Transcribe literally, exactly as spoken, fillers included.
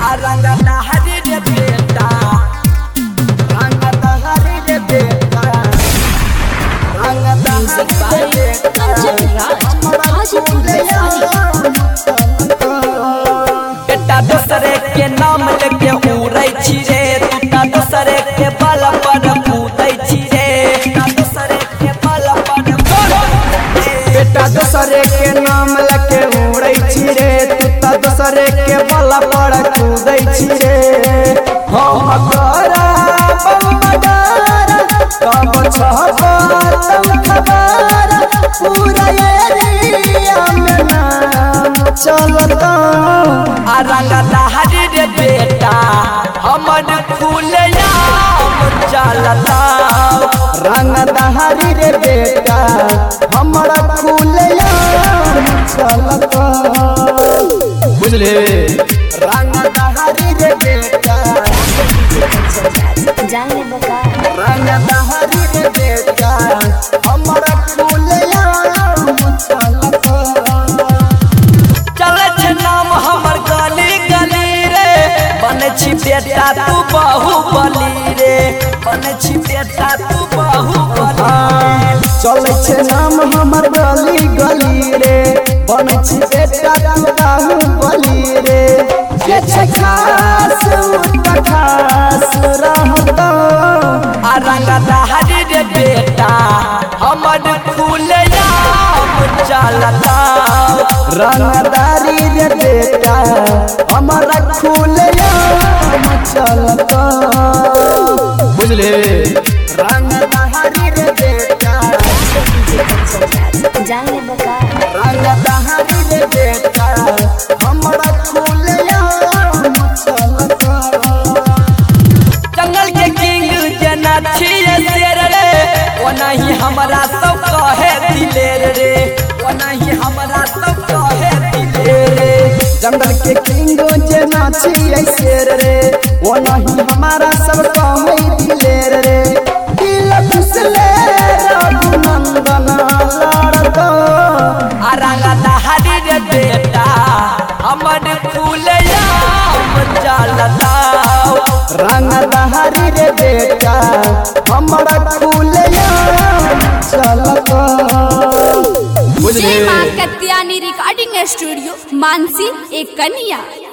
रंग लहरी रे बेटा रंग लहरी रे बेटा रंग लहरी रे बेटा दूसरे के नाम लेके उड़ै छी रे तूता दूसरे के बल पर कूदै छी रे दूसरे के बल पर बेटा दूसरे के नाम लेके उड़ै छी रे तूता दूसरे के बल पर कूदै छी रे हम करा बमदार कब छबर तम खबर पूरा एरिया में नाम चलता रंग लहरी रे बेटा हमर खुलेआम चलता रंग लहरी रे बेटा हमरा खुलेआम चलता बुझले रंग लहरी रे बेटा जाने बका रंग लहरी रे बेटा हमरा खुलेआम चलता चले छे नाम हमर गली गली रे बने छी बेटा तू बाहुबली रे बने छी बेटा तू बाहुबली चले छे नाम हमर गली गली रे बने छी बेटा तू बाहुबली रे ये छे खास उठ खास रहता रंग लहरी रे बेटा हमर खुलेआम चलता रंगदारी रे बेटा हमारा खुलेआम चलता बुझले रंग लहरी रे बेटा जाने बका रंग लहरी रे बेटा हमरा खुलेआम चलता जंगल के किंग जना छिए शेर रे ओनाही हमरा सब कहे दिलेर रे ओनाही हमरा सब कहे दिलेर रे जंगल के किंगो जना छिए शेर रे ओनाही हमारा सब कहे दिलेर रे दिल खुसले रघुनंदन लड़ता रंग लहरी रे बेटा हमर खुलेआम चलता रंग लहरी रे बेटा हमरा खुलेआम चलता बुझले जय मां कत्यानी रिकॉर्डिंग स्टूडियो मानसी एक कन्या।